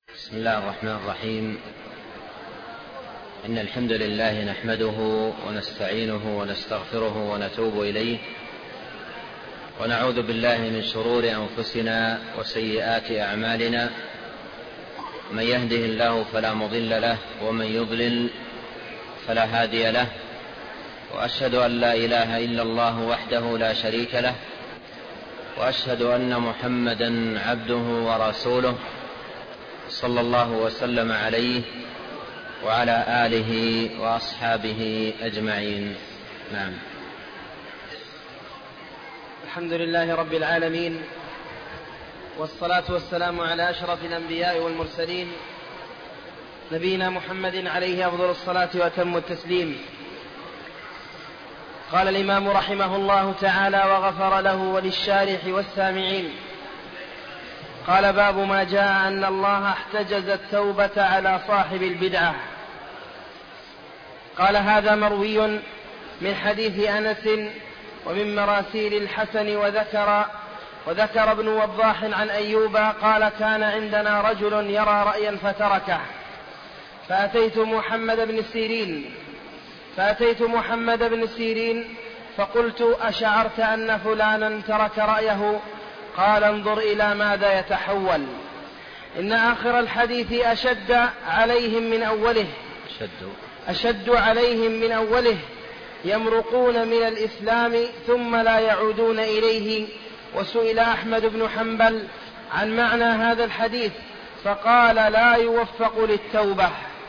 بسم الله الرحمن الرحيم. إن الحمد لله نحمده ونستعينه ونستغفره ونتوب إليه، ونعوذ بالله من شرور أنفسنا وسيئات أعمالنا. من يهده الله فلا مضل له، ومن يضلل فلا هادي له، وأشهد أن لا إله إلا الله وحده لا شريك له، وأشهد أن محمدا عبده ورسوله صلى الله وسلم عليه وعلى آله وأصحابه أجمعين. نعم. الحمد لله رب العالمين، والصلاة والسلام على أشرف الأنبياء والمرسلين، نبينا محمد عليه أفضل الصلاة وأتم التسليم. قال الإمام رحمه الله تعالى وغفر له وللشارح والسامعين: قال: باب ما جاء أن الله احتجز التوبة على صاحب البدعة. قال: هذا مروي من حديث أنس ومن مراسيل الحسن، وذكر ابن وضاح عن أيوب قال: كان عندنا رجل يرى رأيا فتركه، فأتيت محمد بن سيرين فقلت: أشعرت أن فلانا ترك رأيه؟ قال: انظر إلى ماذا يتحول. إن آخر الحديث أشد عليهم من أوله، يمرقون من الإسلام ثم لا يعودون إليه. وسئل أحمد بن حنبل عن معنى هذا الحديث فقال: لا يوفق للتوبة.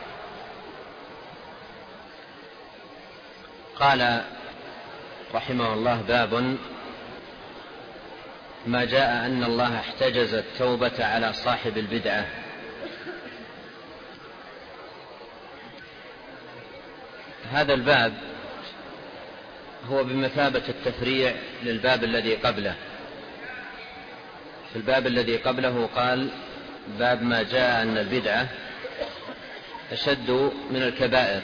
قال رحمه الله: باب ما جاء أن الله احتجز التوبة على صاحب البدعة. هذا الباب هو بمثابة التفريع للباب الذي قبله. في الباب الذي قبله قال: باب ما جاء أن البدعة أشد من الكبائر،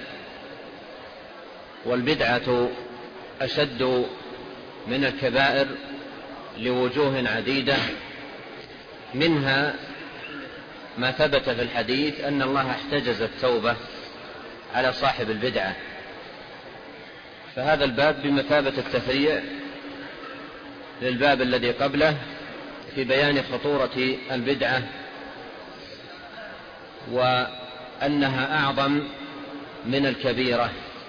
والبدعة أشد من الكبائر لوجوه عديدة، منها ما ثبت في الحديث أن الله احتجز التوبة على صاحب البدعة. فهذا الباب بمثابة التفريع للباب الذي قبله في بيان خطورة البدعة وأنها أعظم من الكبيرة.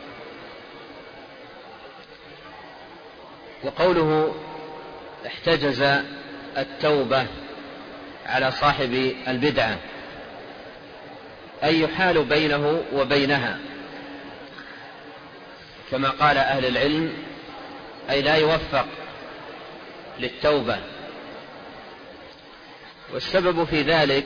وقوله احتجز التوبة على صاحب البدعة أي يحال بينه وبينها، كما قال أهل العلم، أي لا يوفق للتوبة. والسبب في ذلك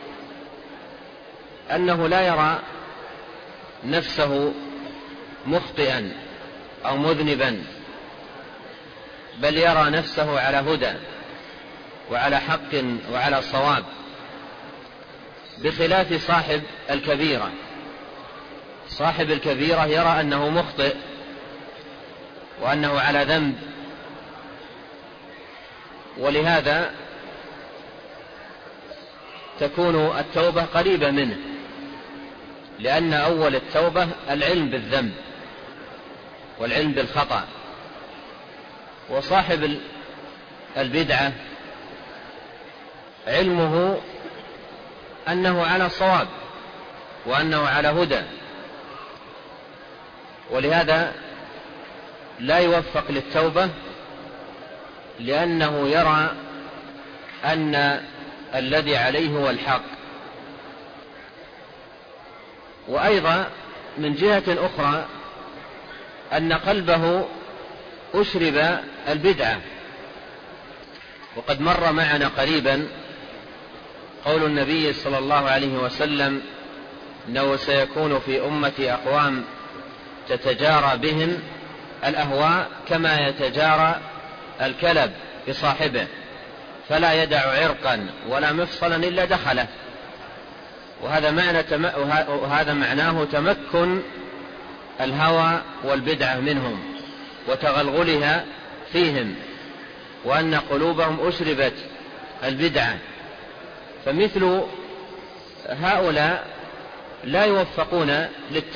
أنه لا يرى نفسه مخطئا أو مذنبا، بل يرى نفسه على هدى وعلى حق وعلى صواب، بخلاف صاحب الكبيرة. صاحب الكبيرة يرى أنه مخطئ وأنه على ذنب، ولهذا تكون التوبة قريبة منه، لأن أول التوبة العلم بالذنب والعلم بالخطأ. وصاحب البدعة علمه أنه على صواب وأنه على هدى، ولهذا لا يوفق للتوبة، لأنه يرى أن الذي عليه هو الحق. وأيضا من جهة أخرى أن قلبه أشرب البدعة. وقد مر معنا قريبا قول النبي صلى الله عليه وسلم: إنه سيكون في أمتي أقوام تتجارى بهم الأهواء كما يتجارى الكلب بصاحبه، فلا يدع عرقا ولا مفصلا إلا دخله. وهذا معناه تمكن الهوى والبدعة منهم وتغلغلها فيهم، وأن قلوبهم أشربت البدعة. فمثل هؤلاء لا يوفقون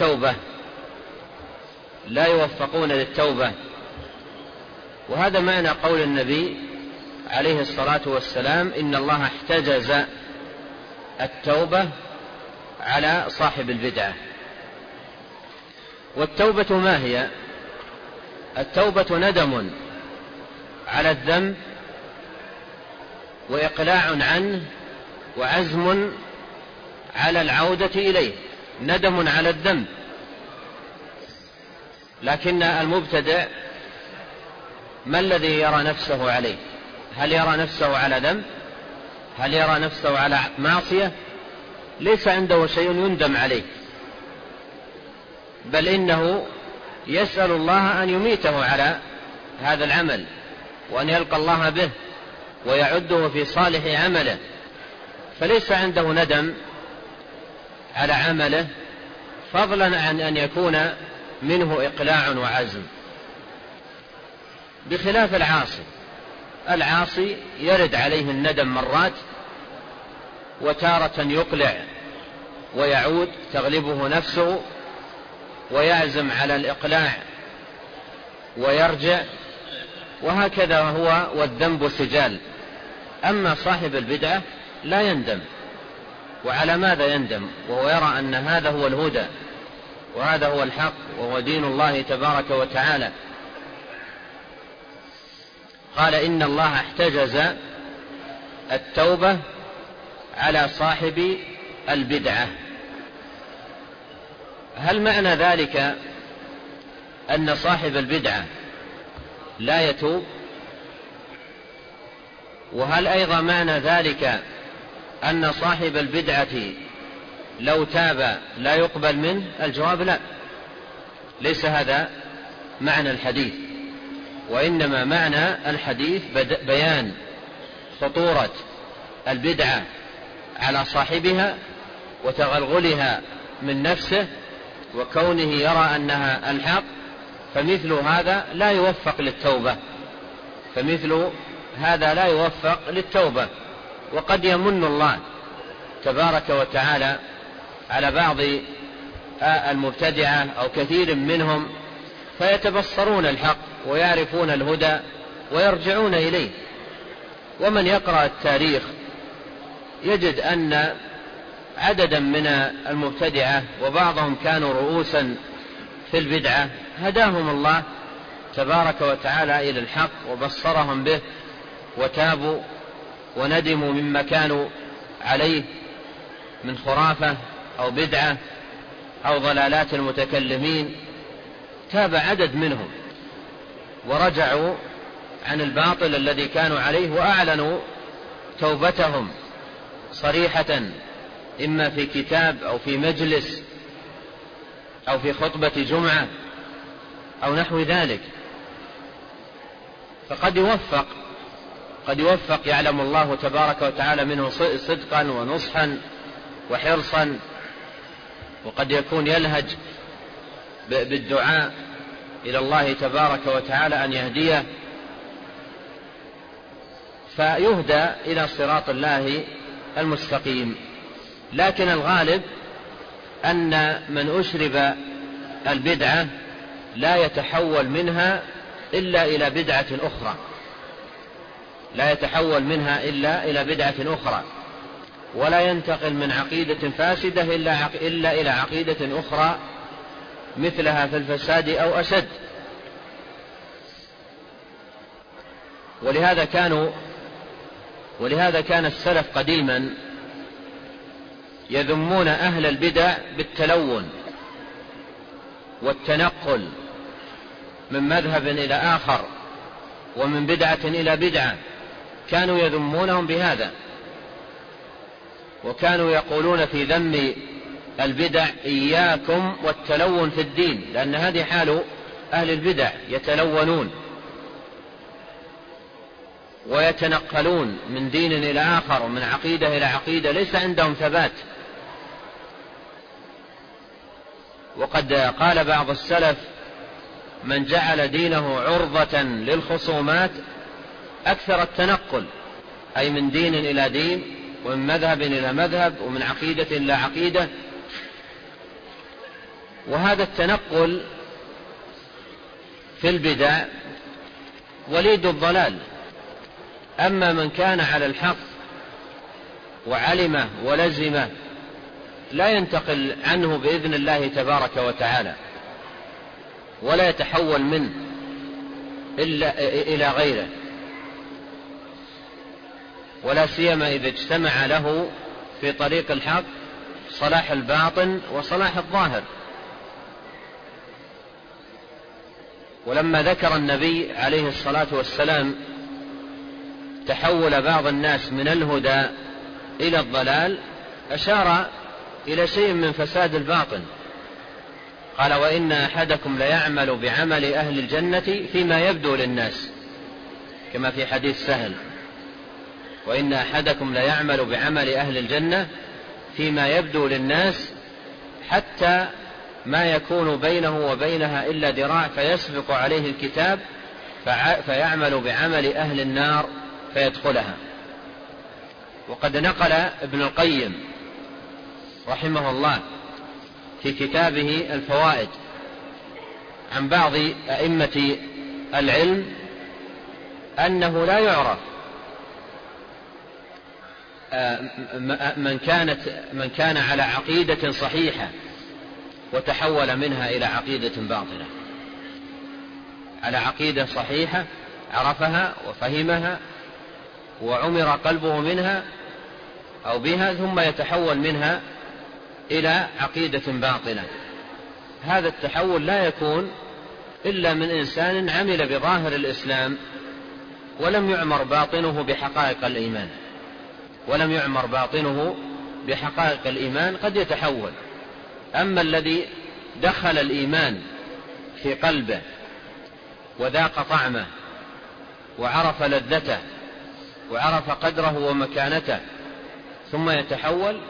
للتوبة، وهذا معنى قول النبي عليه الصلاة والسلام: إن الله احتجز التوبة على صاحب البدعة. والتوبة ما هي؟ التوبة ندم على الذنب وإقلاع عنه وعزم على العودة إليه. ندم على الذنب، لكن المبتدع ما الذي يرى نفسه عليه؟ هل يرى نفسه على ذنب؟ هل يرى نفسه على معصية؟ ليس عنده شيء يندم عليه، بل إنه يسأل الله أن يميته على هذا العمل وأن يلقى الله به ويعده في صالح عمله، فليس عنده ندم على عمله، فضلا عن أن يكون منه إقلاع وعزم، بخلاف العاصي يرد عليه الندم مرات، وتارة يقلع ويعود تغلبه نفسه ويعزم على الإقلاع ويرجع، وهكذا هو والذنب سجال. أما صاحب البدعة لا يندم. وعلى ماذا يندم وهو يرى أن هذا هو الهدى وهذا هو الحق وهو دين الله تبارك وتعالى؟ قال: إن الله احتجز التوبة على صاحب البدعة. هل معنى ذلك أن صاحب البدعة لا يتوب؟ وهل أيضا معنى ذلك أن صاحب البدعة لو تاب لا يقبل منه؟ الجواب لا، ليس هذا معنى الحديث، وإنما معنى الحديث بيان خطورة البدعة على صاحبها وتغلغلها من نفسه وكونه يرى أنها الحق، فمثل هذا لا يوفق للتوبة. وقد يمن الله تبارك وتعالى على بعض المبتدعة أو كثير منهم فيتبصرون الحق ويعرفون الهدى ويرجعون إليه. ومن يقرأ التاريخ يجد أن عددا من المبتدعة وبعضهم كانوا رؤوسا في البدعة هداهم الله تبارك وتعالى إلى الحق وبصرهم به وتابوا وندموا مما كانوا عليه من خرافة أو بدعة أو ضلالات المتكلمين. تاب عدد منهم ورجعوا عن الباطل الذي كانوا عليه وأعلنوا توبتهم صريحة، إما في كتاب أو في مجلس أو في خطبة جمعة أو نحو ذلك. فقد يوفق يعلم الله تبارك وتعالى منه صدقا ونصحا وحرصا، وقد يكون يلهج بالدعاء إلى الله تبارك وتعالى أن يهديه فيهدى إلى صراط الله المستقيم. لكن الغالب أن من أشرب البدعة لا يتحول منها إلا إلى بدعة أخرى، ولا ينتقل من عقيدة فاسدة إلا إلى عقيدة أخرى مثلها في الفساد أو أشد. ولهذا كان السلف قديما يذمون أهل البدع بالتلون والتنقل من مذهب إلى آخر ومن بدعة إلى بدعة، كانوا يذمونهم بهذا، وكانوا يقولون في ذم البدع: إياكم والتلون في الدين، لأن هذه حال أهل البدع، يتلونون ويتنقلون من دين إلى آخر ومن عقيدة إلى عقيدة، ليس عندهم ثبات. وقد قال بعض السلف: من جعل دينه عرضة للخصومات أكثر التنقل، أي من دين إلى دين ومن مذهب إلى مذهب، ومن عقيدة إلى عقيدة. وهذا التنقل في البدع وليد الضلال. أما من كان على الحق وعلمه ولزمه لا ينتقل عنه بإذن الله تبارك وتعالى، ولا يتحول منه إلا إلى غيره، ولا سيما إذا اجتمع له في طريق الحق صلاح الباطن وصلاح الظاهر. ولما ذكر النبي عليه الصلاة والسلام تحول بعض الناس من الهدى إلى الضلال أشار إلى شيء من فساد الباطن. قال: وإن أحدكم ليعمل بعمل أهل الجنة فيما يبدو للناس، كما في حديث سهل: وإن أحدكم ليعمل بعمل أهل الجنة فيما يبدو للناس حتى ما يكون بينه وبينها إلا ذراع فيسبق عليه الكتاب فيعمل بعمل أهل النار فيدخلها. وقد نقل ابن القيم رحمه الله في كتابه الفوائد عن بعض أئمة العلم أنه لا يعرف من كان على عقيدة صحيحة وتحول منها إلى عقيدة باطلة. على عقيدة صحيحة عرفها وفهمها وعمر قلبه منها أو بها، ثم يتحول منها إلى عقيدة باطلة. هذا التحول لا يكون إلا من إنسان عمل بظاهر الإسلام ولم يعمر باطنه بحقائق الإيمان. ولم يعمر باطنه بحقائق الإيمان قد يتحول. أما الذي دخل الإيمان في قلبه وذاق طعمه وعرف لذته وعرف قدره ومكانته ثم يتحول،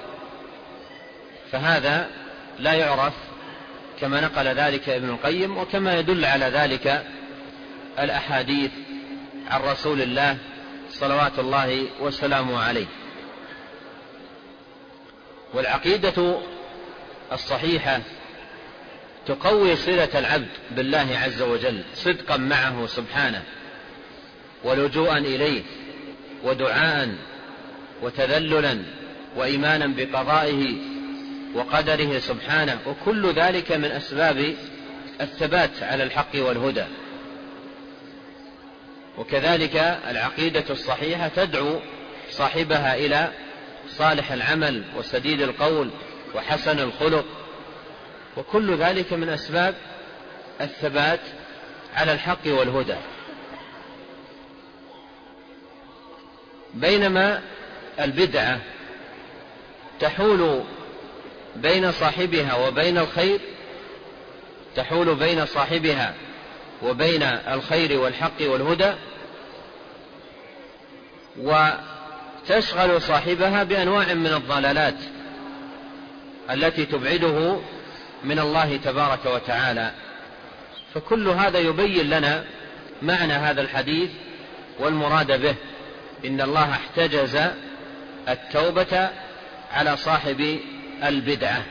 فهذا لا يعرف، كما نقل ذلك ابن القيم، وكما يدل على ذلك الأحاديث عن رسول الله صلوات الله وسلامه عليه. والعقيدة الصحيحة تقوي صلة العبد بالله عز وجل صدقا معه سبحانه، ولجوءا إليه، ودعاء، وتذللا، وإيمانا بقضائه وقدره سبحانه، وكل ذلك من أسباب الثبات على الحق والهدى. وكذلك العقيدة الصحيحة تدعو صاحبها إلى صالح العمل وسديد القول وحسن الخلق، وكل ذلك من أسباب الثبات على الحق والهدى. بينما البدعة تحول بين صاحبها وبين الخير، تحول بين صاحبها وبين الخير والحق والهدى، وتشغل صاحبها بأنواع من الضلالات التي تبعده من الله تبارك وتعالى. فكل هذا يبين لنا معنى هذا الحديث والمراد به: إن الله احتجز التوبة على صاحب البدعة.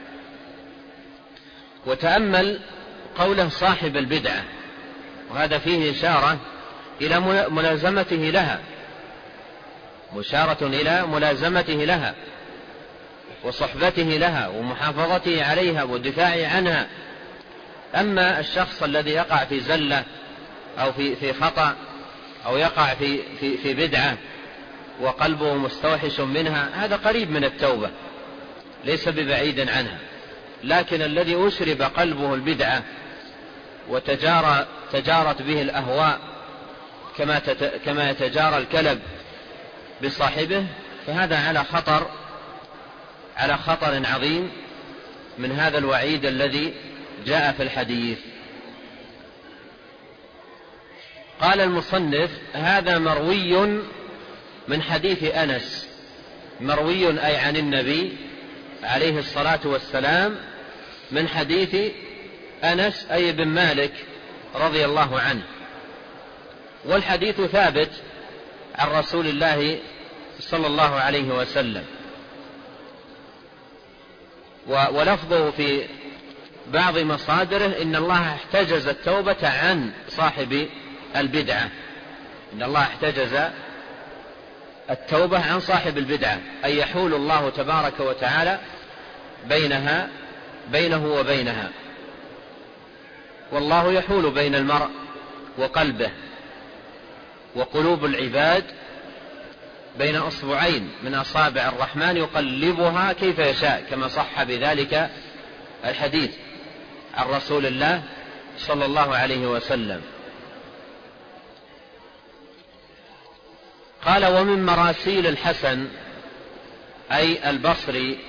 وتأمل قوله صاحب البدعة، وهذا فيه إشارة إلى ملازمته لها، مشارة إلى ملازمته لها وصحبته لها ومحافظته عليها والدفاع عنها. أما الشخص الذي يقع في زلة أو في خطأ أو يقع في بدعة وقلبه مستوحش منها، هذا قريب من التوبة، ليس ببعيد عنها. لكن الذي أشرب قلبه البدعة وتجارت به الأهواء كما يتجارى الكلب بصاحبه، فهذا على خطر عظيم من هذا الوعيد الذي جاء في الحديث. قال المصنف: هذا مروي من حديث أنس. مروي أي عن النبي عليه الصلاة والسلام، من حديث أنس أي بن مالك رضي الله عنه. والحديث ثابت عن رسول الله صلى الله عليه وسلم. ولفظه في بعض مصادره إن الله احتجز التوبة عن صاحب البدعة، إن الله احتجز التوبة عن صاحب البدعة، أي يحول الله تبارك وتعالى بينه وبينها، والله يحول بين المرء وقلبه، وقلوب العباد بين أصبعين من أصابع الرحمن يقلبها كيف يشاء، كما صح بذلك الحديث عن رسول الله صلى الله عليه وسلم. قال: ومن مراسيل الحسن أي البصري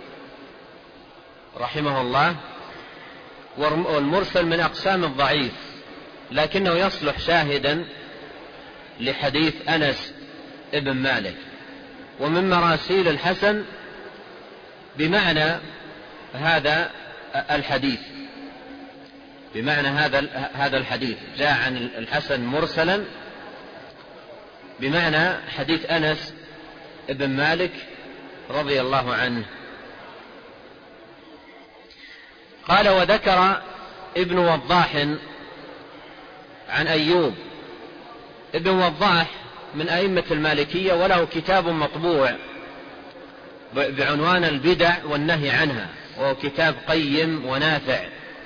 رحمه الله، والمرسل من أقسام الضعيف، لكنه يصلح شاهدا لحديث أنس ابن مالك. ومن مراسيل الحسن بمعنى هذا الحديث، بمعنى هذا الحديث جاء عن الحسن مرسلا بمعنى حديث أنس ابن مالك رضي الله عنه. قال: وذكر ابن وضاح عن أيوب. ابن وضاح من أئمة المالكية، وله كتاب مطبوع بعنوان البدع والنهي عنها، وهو كتاب قيم ونافع.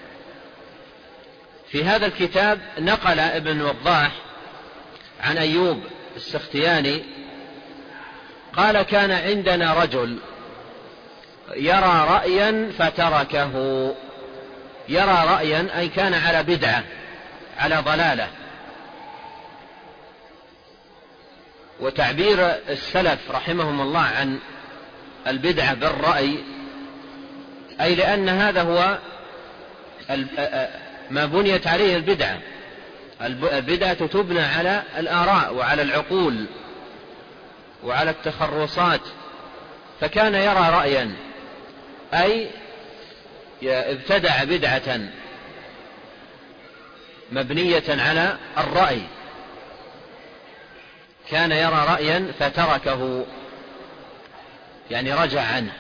في هذا الكتاب نقل ابن وضاح عن أيوب السختياني قال: كان عندنا رجل يرى رأيا فتركه. يرى رأيا أي كان على بدعة، على ضلالة. وتعبير السلف رحمهم الله عن البدعة بالرأي، أي لأن هذا هو ما بنيت عليه البدعة. البدعة تبنى على الآراء وعلى العقول وعلى التخرصات. فكان يرى رأيا أي ابتدع بدعة مبنية على الرأي، كان يرى رأيا فتركه، يعني رجع عنه،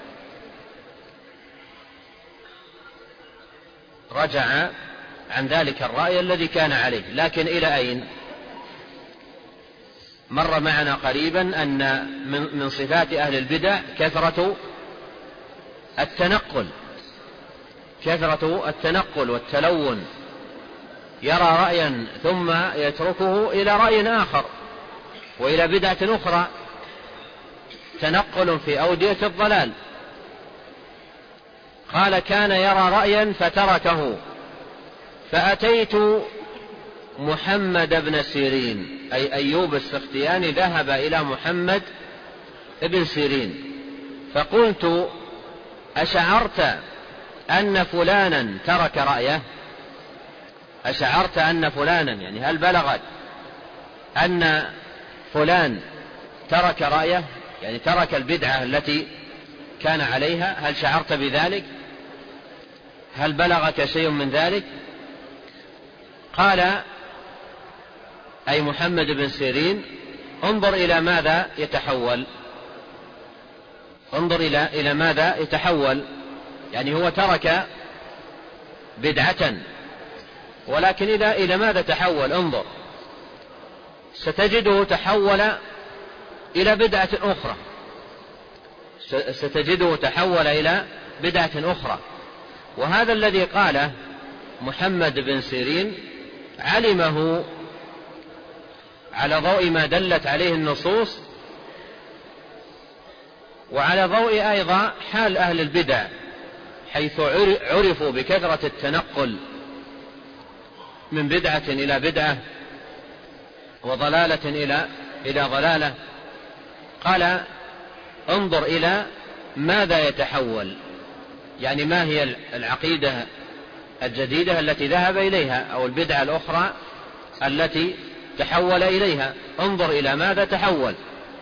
رجع عن ذلك الرأي الذي كان عليه. لكن إلى أين؟ مر معنا قريبا أن من صفات أهل البدع كثرة التنقل والتلون، يرى رأيا ثم يتركه إلى رأي آخر وإلى بدعة أخرى، تنقل في أودية الضلال. قال: كان يرى رأيا فتركه، فأتيت محمد بن سيرين، أي أيوب السختياني ذهب إلى محمد بن سيرين، فقلت: أشعرت أن فلانا ترك رأيه؟ أشعرت أن فلانا، يعني هل بلغت أن فلان ترك رأيه، يعني ترك البدعة التي كان عليها؟ هل شعرت بذلك؟ هل بلغك شيء من ذلك؟ قال أي محمد بن سيرين: انظر إلى ماذا يتحول، انظر إلى ماذا يتحول. يعني هو ترك بدعة، ولكن إلى ماذا تحول؟ انظر، ستجده تحول إلى بدعة أخرى، ستجده تحول إلى بدعة أخرى. وهذا الذي قاله محمد بن سيرين علمه على ضوء ما دلت عليه النصوص، وعلى ضوء أيضا حال أهل البدع، حيث عرفوا بكثرة التنقل من بدعة إلى بدعة وضلالة إلى ضلالة. قال: انظر إلى ماذا يتحول، يعني ما هي العقيدة الجديدة التي ذهب إليها، أو البدعة الأخرى التي تحول إليها، انظر إلى ماذا تحول.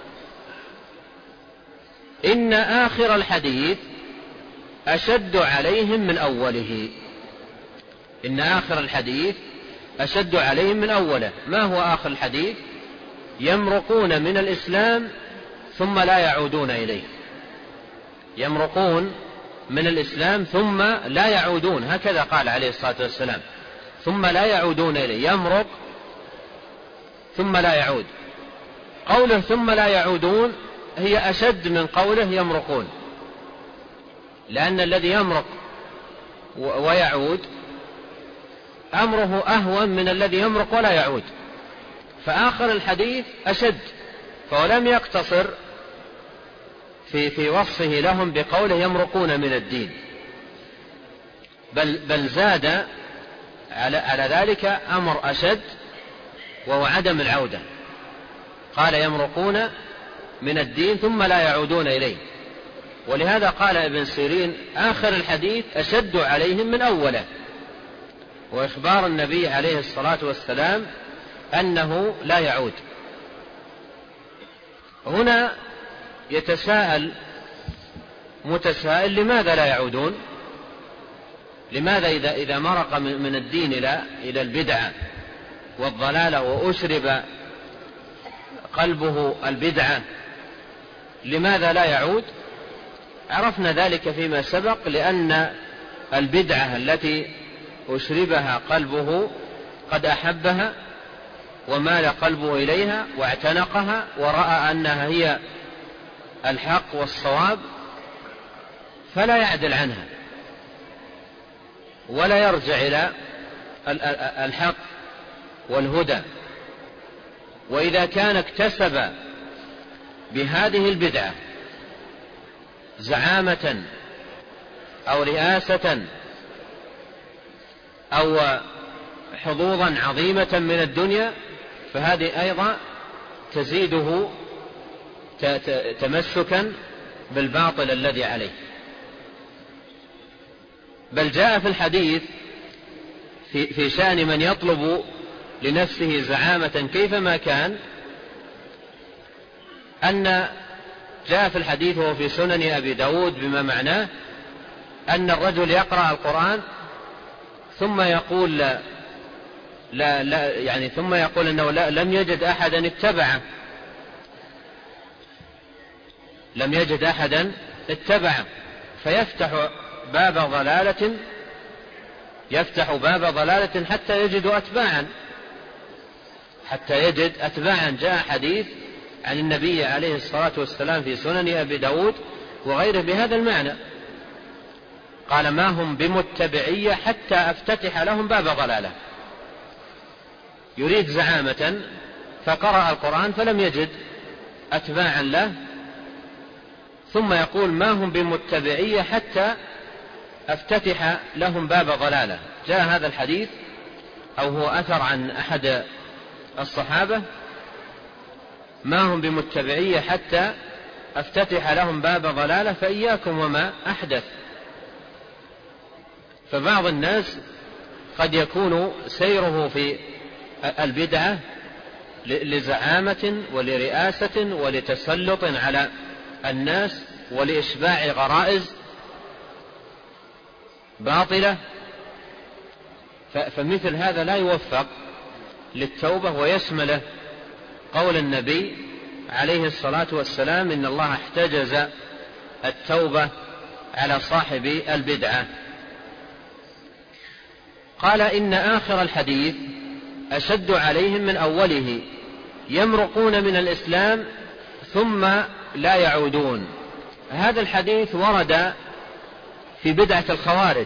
إن آخر الحديث أشد عليهم من أوله. إن آخر الحديث أشد عليهم من أوله. ما هو آخر الحديث؟ يمرقون من الإسلام ثم لا يعودون إليه. يمرقون من الإسلام ثم لا يعودون، هكذا قال عليه الصلاة والسلام، ثم لا يعودون إليه. يمرق ثم لا يعود. قوله ثم لا يعودون هي أشد من قوله يمرقون، لأن الذي يمرق ويعود أمره أهون من الذي يمرق ولا يعود، فآخر الحديث أشد، فلم يقتصر في وصفه لهم بقوله يمرقون من الدين، بل زاد على ذلك أمر أشد وهو عدم العودة. قال يمرقون من الدين ثم لا يعودون إليه. ولهذا قال ابن سيرين آخر الحديث أشد عليهم من أوله، وإخبار النبي عليه الصلاة والسلام أنه لا يعود. هنا يتساءل متسائل لماذا لا يعودون؟ لماذا إذا مرق من الدين إلى البدعة والضلالة وأشرب قلبه البدعة لماذا لا يعود؟ عرفنا ذلك فيما سبق، لأن البدعة التي أشربها قلبه قد أحبها ومال قلبه إليها واعتنقها ورأى أنها هي الحق والصواب، فلا يعدل عنها ولا يرجع إلى الحق والهدى. وإذا كان اكتسب بهذه البدعة زعامة أو رئاسة أو حظوظا عظيمة من الدنيا، فهذه أيضا تزيده تمسكا بالباطل الذي عليه. بل جاء في الحديث في شأن من يطلب لنفسه زعامة كيفما كان، أن جاء في الحديث وهو في سنن أبي داود بما معناه أن الرجل يقرأ القرآن ثم يقول ثم يقول أنه لم يجد أحدا اتبعه، لم يجد أحدا اتبعه، فيفتح باب ضلالة حتى يجد أتباعا. جاء حديث عن النبي عليه الصلاة والسلام في سنن أبي داود وغيره بهذا المعنى، قال ما هم بمتبعية حتى أفتتح لهم باب ضلالة. يريد زعامة فقرأ القرآن فلم يجد أتباعا له، ثم يقول ما هم بمتبعية حتى أفتتح لهم باب ضلالة. جاء هذا الحديث أو هو أثر عن أحد الصحابة ما هم بمتبعية حتى أفتتح لهم باب ضلالة فإياكم وما أحدث. فبعض الناس قد يكون سيره في البدعة لزعامة ولرئاسة ولتسلط على الناس ولإشباع غرائز باطلة، فمثل هذا لا يوفق للتوبة ويشمله قول النبي عليه الصلاة والسلام إن الله احتجز التوبة على صاحب البدعة. قال إن آخر الحديث أشد عليهم من أوله، يمرقون من الإسلام ثم لا يعودون. هذا الحديث ورد في بدعة الخوارج،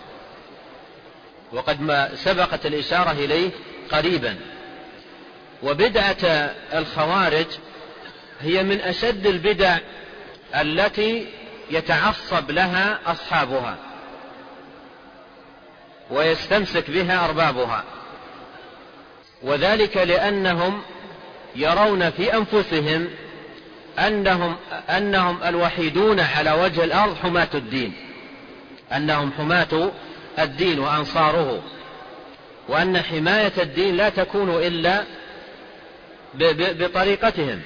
وقد ما سبقت الإشارة إليه قريبا. وبدعة الخوارج هي من أشد البدع التي يتعصب لها أصحابها ويستمسك بها أربابها، وذلك لأنهم يرون في أنفسهم أنهم الوحيدون على وجه الأرض حماة الدين، أنهم حماة الدين وأنصاره، وأن حماية الدين لا تكون إلا بطريقتهم.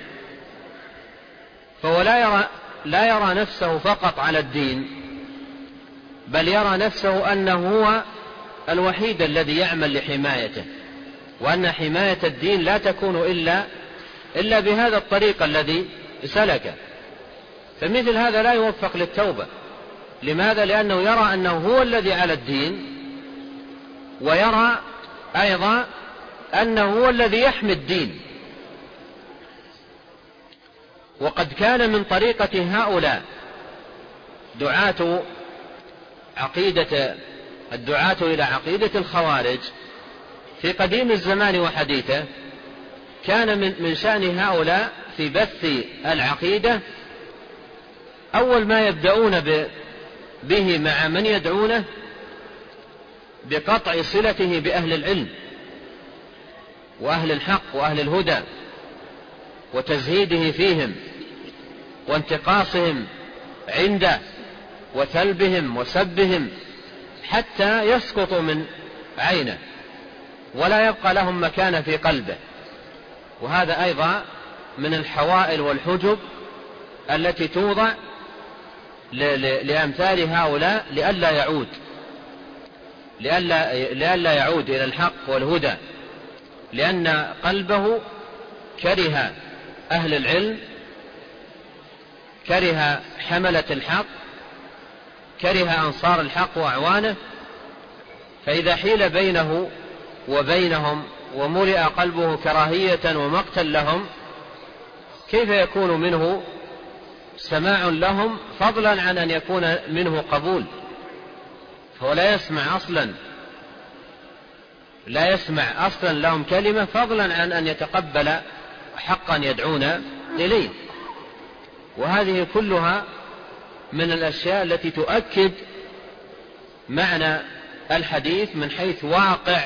فهو لا يرى نفسه فقط على الدين، بل يرى نفسه أنه هو الوحيد الذي يعمل لحمايته، وأن حماية الدين لا تكون إلا بهذا الطريق سلكه. فمثل هذا لا يوفق للتوبة. لماذا؟ لأنه يرى أنه هو الذي على الدين، ويرى أيضا أنه هو الذي يحمي الدين. وقد كان من طريقة هؤلاء الدعاة إلى عقيدة الخوارج في قديم الزمان وحديثه، كان من شأن هؤلاء في بث العقيدة أول ما يبدأون به مع من يدعونه بقطع صلته بأهل العلم وأهل الحق وأهل الهدى، وتزهيده فيهم وانتقاصهم عنده وثلبهم وسبهم حتى يسقطوا من عينه ولا يبقى لهم مكان في قلبه. وهذا أيضا من الحوائل والحجب التي توضع لأمثال هؤلاء لئلا يعود إلى الحق والهدى، لأن قلبه كره أهل العلم، كره حملة الحق، كره أنصار الحق وأعوانه. فإذا حيل بينه وبينهم وملئ قلبه كراهية ومقتا لهم، كيف يكون منه سماع لهم، فضلا عن أن يكون منه قبول؟ فهو لا يسمع أصلا لهم كلمة، فضلا عن أن يتقبل حقا يدعون إليه. وهذه كلها من الأشياء التي تؤكد معنى الحديث من حيث واقع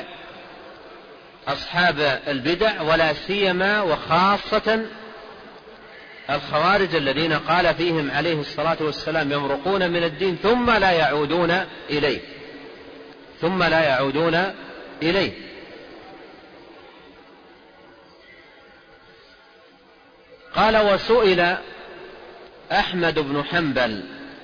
أصحاب البدع، ولا سيما وخاصة الخوارج الذين قال فيهم عليه الصلاة والسلام يمرقون من الدين ثم لا يعودون إليه. قال: وسئل أحمد بن حنبل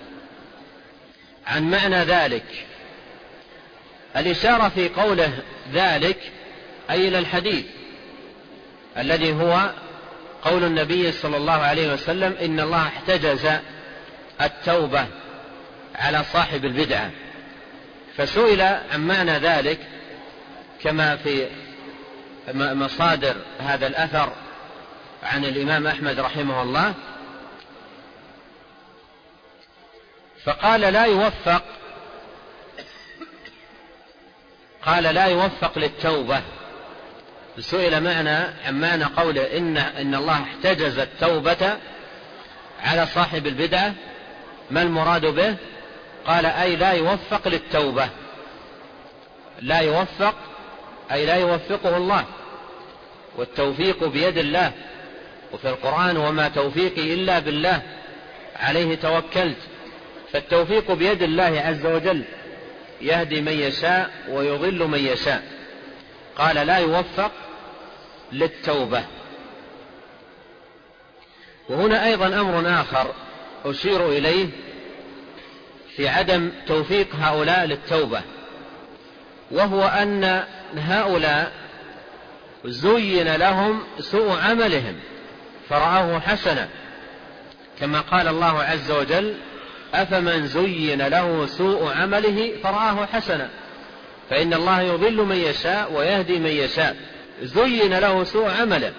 عن معنى ذلك. الإشارة في قوله ذلك أي إلى الحديث الذي هو قول النبي صلى الله عليه وسلم: إن الله احتجز التوبة على صاحب البدعة. فسئل عن معنى ذلك كما في مصادر هذا الأثر عن الإمام أحمد رحمه الله، فقال لا يوفق للتوبة. سئل عن معنى قوله إن الله احتجز التوبة على صاحب البدعة، ما المراد به؟ قال: أي لا يوفق للتوبة. لا يوفق أي لا يوفقه الله، والتوفيق بيد الله. وفي القرآن: وما توفيقي إلا بالله عليه توكلت. فالتوفيق بيد الله عز وجل، يهدي من يشاء ويضل من يشاء. قال: لا يوفق للتوبة. وهنا أيضا أمر آخر أشير إليه في عدم توفيق هؤلاء للتوبة، وهو أن هؤلاء زين لهم سوء عملهم فرآه حسنا، كما قال الله عز وجل: أفمن زين له سوء عمله فرآه حسنا فإن الله يضل من يشاء ويهدي من يشاء. زين له سوء عمله،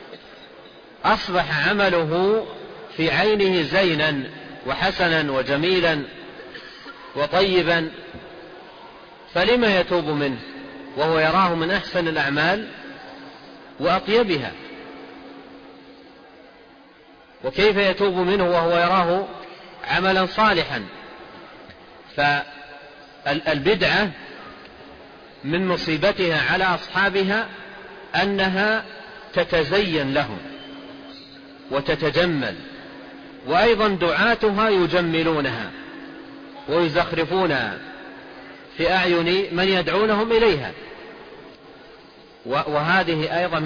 أصبح عمله في عينه زينا وحسنا وجميلا وطيبا، فلما يتوب منه وهو يراه من أحسن الأعمال وأطيبها؟ وكيف يتوب منه وهو يراه عملا صالحا؟ فالبدعة من مصيبتها على أصحابها أنها تتزين لهم وتتجمل، وأيضا دعاتها يجملونها ويزخرفونها في أعين من يدعونهم إليها. وهذه أيضا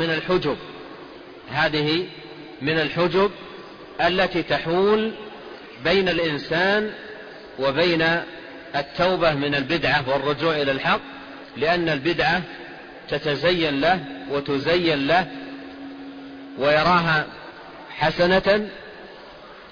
من الحجب التي تحول بين الإنسان وبين التوبة من البدعة والرجوع إلى الحق، لأن البدعة تتزين له وتزين له ويراها حسنة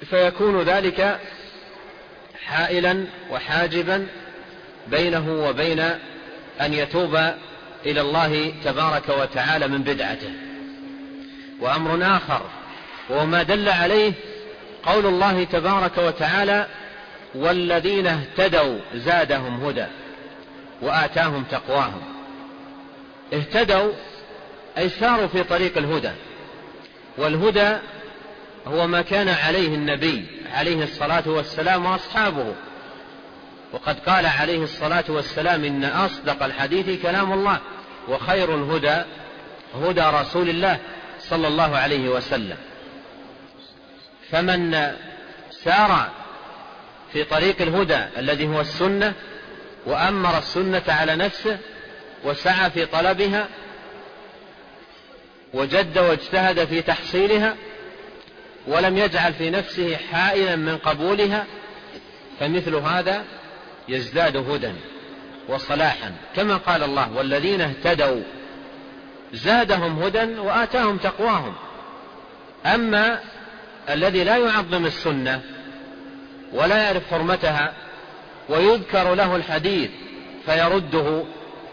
فيكون ذلك حائلا وحاجبا بينه وبين أن يتوب إلى الله تبارك وتعالى من بدعته. وأمر آخر وما دل عليه قول الله تبارك وتعالى: والذين اهتدوا زادهم هدى وآتاهم تقواهم. اهتدوا أي ساروا في طريق الهدى، والهدى هو ما كان عليه النبي عليه الصلاة والسلام وأصحابه. وقد قال عليه الصلاة والسلام: إن أصدق الحديث كلام الله وخير الهدى هدى رسول الله صلى الله عليه وسلم. فمن سار في طريق الهدى الذي هو السنة وأمر السنة على نفسه وسعى في طلبها وجد واجتهد في تحصيلها ولم يجعل في نفسه حائلا من قبولها، فمثل هذا يزداد هدى وصلاحا، كما قال الله: والذين اهتدوا زادهم هدى وآتاهم تقواهم. أما الذي لا يعظم السنة ولا يعرف حرمتها ويذكر له الحديث فيرده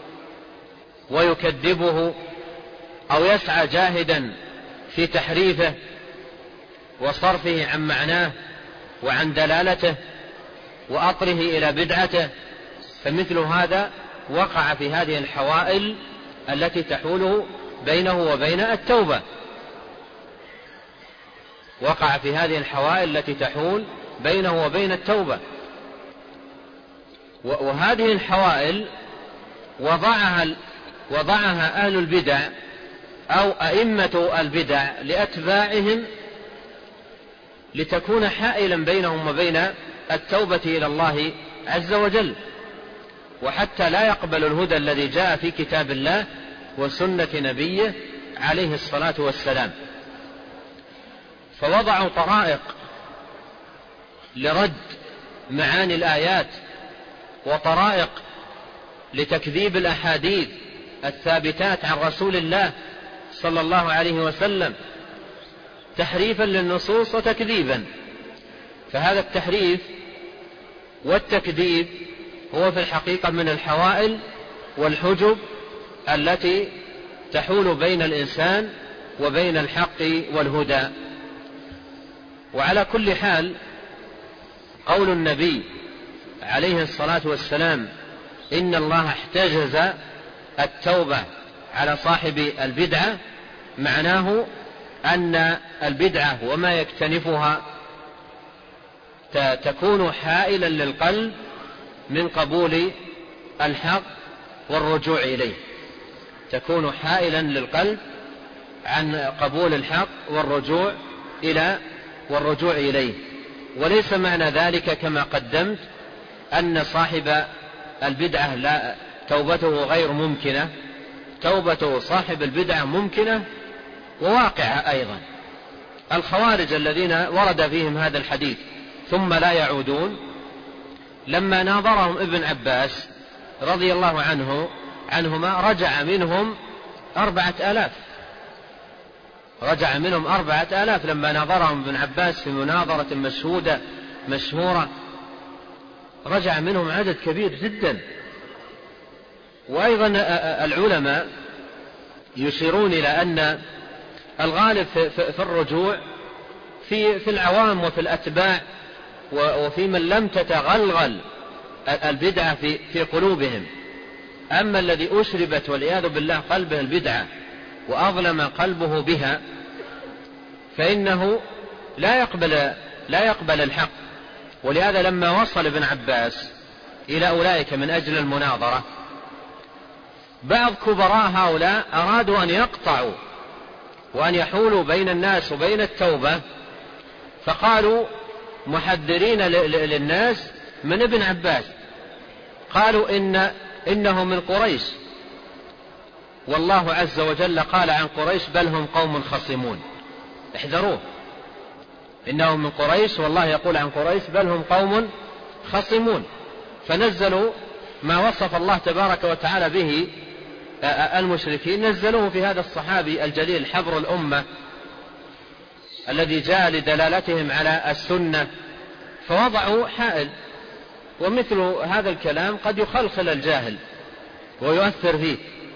ويكذبه أو يسعى جاهدا في تحريفه وصرفه عن معناه وعن دلالته وأطره إلى بدعته، فمثل هذا وقع في هذه الحوائل التي تحول بينه وبين التوبة. وقع في هذه الحوائل التي تحول بينه وبين التوبة. وهذه الحوائل وضعها أهل البدع أو أئمة البدع لأتباعهم لتكون حائلا بينهم وبين التوبة إلى الله عز وجل، وحتى لا يقبل الهدى الذي جاء في كتاب الله وسنة نبيه عليه الصلاة والسلام. فوضعوا طرائق لرد معاني الآيات وطرائق لتكذيب الأحاديث الثابتات عن رسول الله صلى الله عليه وسلم، تحريفا للنصوص وتكذيبا. فهذا التحريف والتكذيب هو في الحقيقة من الحوائل والحجب التي تحول بين الإنسان وبين الحق والهدى. وعلى كل حال قول النبي عليه الصلاة والسلام: إن الله احتجز التوبة على صاحب البدعة، معناه أن البدعة وما يكتنفها تكون حائلا للقلب من قبول الحق والرجوع إليه، تكون حائلا للقلب عن قبول الحق والرجوع إليه. وليس معنى ذلك كما قدمت أن صاحب البدعة لا توبته غير ممكنة. توبة صاحب البدعة ممكنة وواقعة أيضا. الخوارج الذين ورد فيهم هذا الحديث ثم لا يعودون، لما ناظرهم ابن عباس رضي الله عنهما رجع منهم 4000. رجع منهم 4000 لما ناظرهم ابن عباس في مناظرة مشهورة، رجع منهم عدد كبير جدا. وأيضا العلماء يشيرون إلى أن الغالب في الرجوع في العوام وفي الأتباع وفي من لم تتغلغل البدعة في قلوبهم. أما الذي أشربت والعياذ بالله قلبه البدعة وأظلم قلبه بها فإنه لا يقبل الحق. ولهذا لما وصل ابن عباس إلى أولئك من أجل المناظرة، بعض كبراء هؤلاء أرادوا أن يقطعوا وأن يحولوا بين الناس وبين التوبة، فقالوا محذرين للناس من ابن عباس، قالوا إنه من قريش، والله عز وجل قال عن قريش: بل هم قوم خصمون، احذروه، إنه من قريش، والله يقول عن قريش: بل هم قوم خصمون. فنزلوا ما وصف الله تبارك وتعالى به المشركين، نزلوه في هذا الصحابي الجليل حبر الأمة الذي جاء لدلالتهم على السنة، فوضعوا حائل. ومثل هذا الكلام قد يخلخل الجاهل ويؤثر فيه.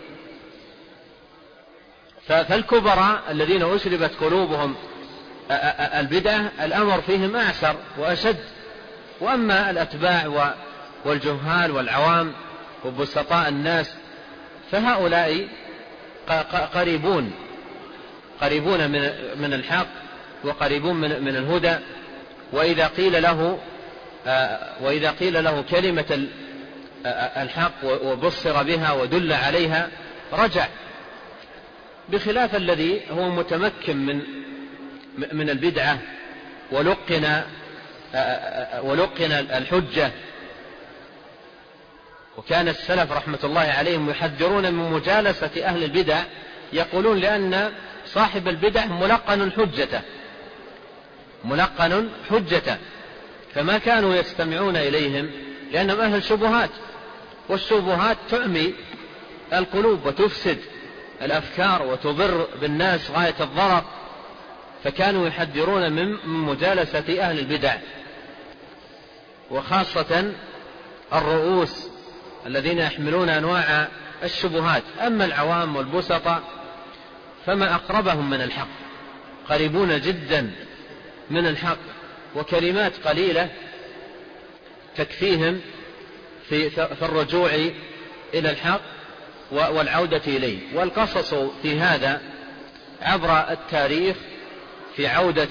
فالكبراء الذين أشربت قلوبهم البدعة الأمر فيهم أعسر وأشد. وأما الأتباع والجهال والعوام وبسطاء الناس فهؤلاء قريبون من الحق وقريبون من الهدى. وإذا قيل له كلمة الحق وبصر بها ودل عليها رجع، بخلاف الذي هو متمكن من البدعة ولقن الحجة. وكان السلف رحمة الله عليهم يحذرون من مجالسة أهل البدع، يقولون لأن صاحب البدع ملقن حجته، فما كانوا يستمعون إليهم لأنهم أهل شبهات، والشبهات تعمي القلوب وتفسد الأفكار وتضر بالناس غاية الضرر. فكانوا يحذرون من مجالسة أهل البدع، وخاصة الرؤوس الذين يحملون أنواع الشبهات. أما العوام والبسطة فما أقربهم من الحق، قريبون جدا من الحق، وكلمات قليلة تكفيهم في الرجوع إلى الحق والعودة إليه. والقصص في هذا عبر التاريخ في عودة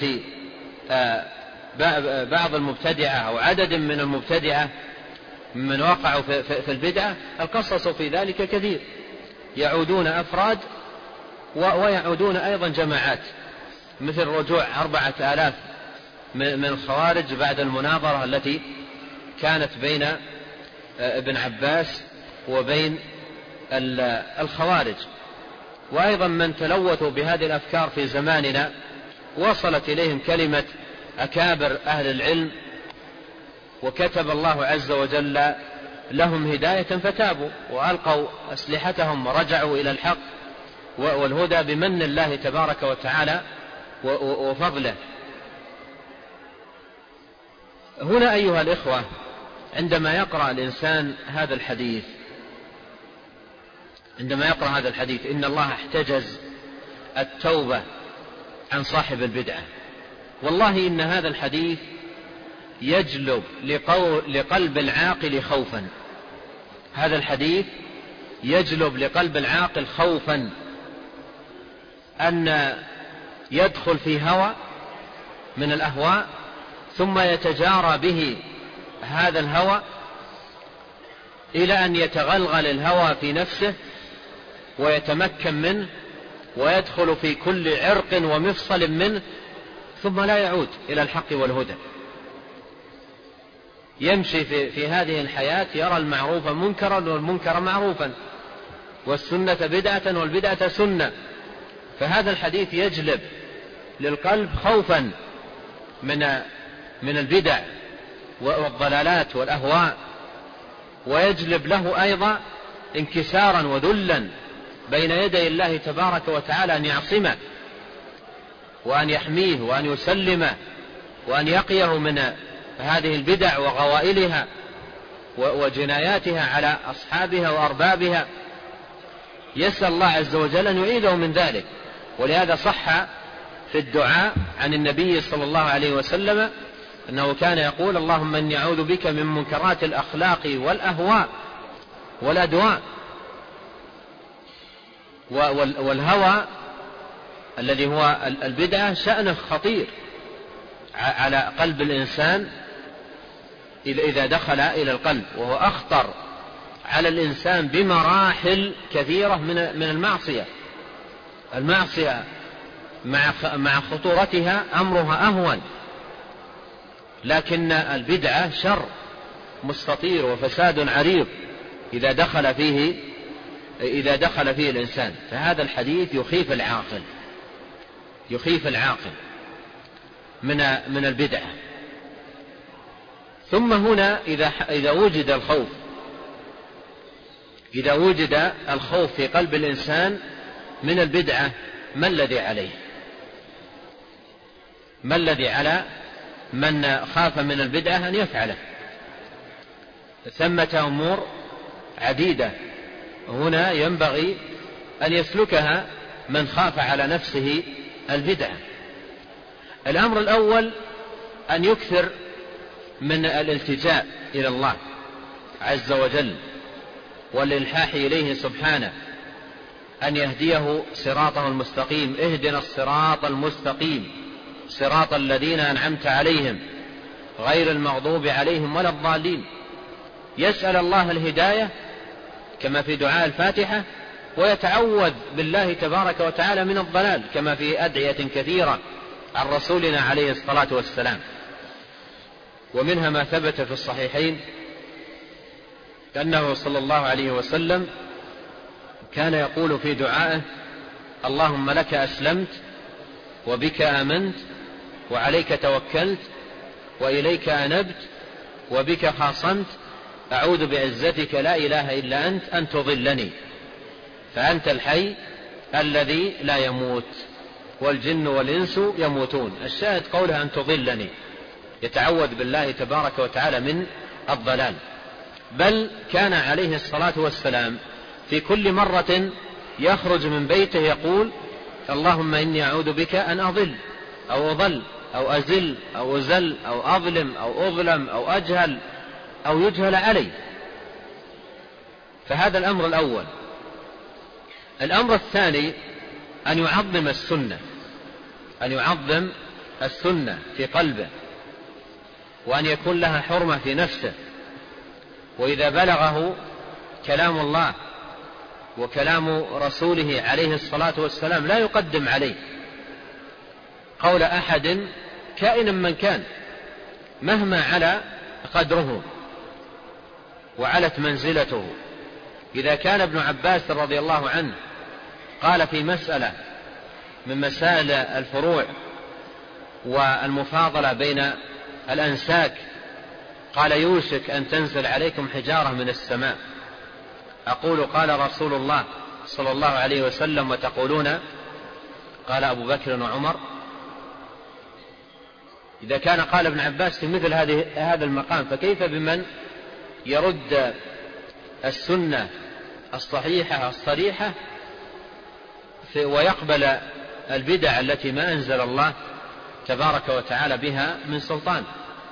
بعض المبتدعة أو عدد من المبتدعة من وقعوا في البدعة، القصص في ذلك كثير، يعودون أفراد ويعودون أيضا جماعات، مثل رجوع 4000 من الخوارج بعد المناظرة التي كانت بين ابن عباس وبين الخوارج. وأيضا من تلوثوا بهذه الأفكار في زماننا وصلت إليهم كلمة أكابر أهل العلم، وكتب الله عز وجل لهم هداية فتابوا وألقوا أسلحتهم ورجعوا إلى الحق والهدى بمن الله تبارك وتعالى وفضله. هنا أيها الإخوة، عندما يقرأ الإنسان هذا الحديث، إن الله احتجز التوبة عن صاحب البدعة، والله إن هذا الحديث يجلب لقلب العاقل خوفا. هذا الحديث يجلب لقلب العاقل خوفا أن يدخل في هوى من الأهواء، ثم يتجارى به هذا الهوى إلى أن يتغلغل الهوى في نفسه ويتمكن منه ويدخل في كل عرق ومفصل منه، ثم لا يعود إلى الحق والهدى. يمشي في هذه الحياة يرى المعروف منكرا والمنكر معروفا، والسنة بدعة والبدعة سنة. فهذا الحديث يجلب للقلب خوفا من البدع والضلالات والأهواء، ويجلب له أيضا انكسارا وذلا بين يدي الله تبارك وتعالى، أن يعصمه وأن يحميه وأن يسلمه وأن يقيه من هذه البدع وغوائلها وجناياتها على أصحابها وأربابها. يسأل الله عز وجل أن يعيده من ذلك. ولهذا صح في الدعاء عن النبي صلى الله عليه وسلم أنه كان يقول: اللهم إني أعوذ بك من منكرات الأخلاق والأهواء والأدواء. والهوى الذي هو البدعة شأنه خطير على قلب الإنسان إذا دخل إلى القلب، وهو أخطر على الإنسان بمراحل كثيرة من المعصية. المعصية مع خطورتها أمرها أهون، لكن البدعة شر مستطير وفساد عريض إذا دخل فيه الإنسان. فهذا الحديث يخيف العاقل من البدعة. ثم هنا إذا وجد الخوف في قلب الإنسان من البدعة، ما الذي عليه؟ ما الذي على من خاف من البدعة أن يفعله؟ ثمة أمور عديدة هنا ينبغي أن يسلكها من خاف على نفسه البدعة. الأمر الأول أن يكثر من الالتجاء إلى الله عز وجل والإلحاح إليه سبحانه أن يهديه صراطه المستقيم. اهدنا الصراط المستقيم صراط الذين أنعمت عليهم غير المغضوب عليهم ولا الضالين. يسأل الله الهداية كما في دعاء الفاتحة، ويتعوذ بالله تبارك وتعالى من الضلال كما في أدعية كثيرة عن رسولنا عليه الصلاة والسلام. ومنها ما ثبت في الصحيحين أنه صلى الله عليه وسلم كان يقول في دعائه: اللهم لك أسلمت وبك آمنت وعليك توكلت وإليك أنبت وبك خاصمت أعوذ بعزتك لا إله إلا أنت أن تضلني فأنت الحي الذي لا يموت والجن والإنس يموتون. الشاهد قولها أن تضلني، يتعوذ بالله تبارك وتعالى من الضلال. بل كان عليه الصلاة والسلام في كل مرة يخرج من بيته يقول: اللهم إني أعوذ بك أن أضل أو أضل أو أزل أو أزل أو أظلم أو أظلم أو أجهل أو يجهل علي. فهذا الأمر الأول. الأمر الثاني أن يعظم السنة، أن يعظم السنة في قلبه، وأن يكون لها حرمة في نفسه. وإذا بلغه كلام الله وكلام رسوله عليه الصلاة والسلام لا يقدم عليه قول أحد كائنا من كان مهما على قدره وعلت منزلته. إذا كان ابن عباس رضي الله عنه قال في مسألة من مسائل الفروع والمفاضلة بين الأنساك قال: يوشك أن تنزل عليكم حجارة من السماء. أقول: قال رسول الله صلى الله عليه وسلم وتقولون قال أبو بكر وعمر. إذا كان قال ابن عباس في مثل هذا المقام، فكيف بمن يرد السنة الصحيحة الصريحة ويقبل البدع التي ما أنزل الله تبارك وتعالى بها من سلطان.